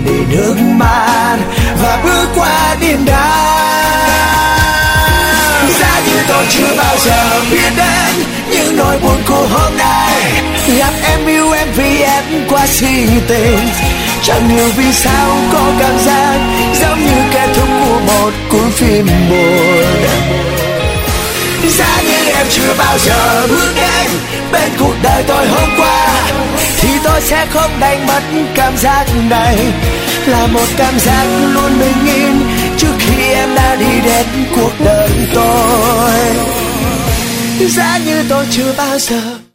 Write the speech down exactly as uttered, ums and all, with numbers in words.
đi nước mắt và bước qua đêm đắng. Giá như tôi chưa bao giờ biết đến những nỗi buồn của hôm nay, gặp em yêu em vì em quá si tình, chẳng hiểu vì sao có cảm giác giống như kết thúc của một cuốn phim buồn. Giá như em chưa bao giờ bước đến bên cuộc đời tôi hôm qua, thì tôi sẽ không đánh mất cảm giác này, là một cảm giác luôn bình yên trước khi em đã đi đến cuộc đời tôi. Giá như tôi chưa bao giờ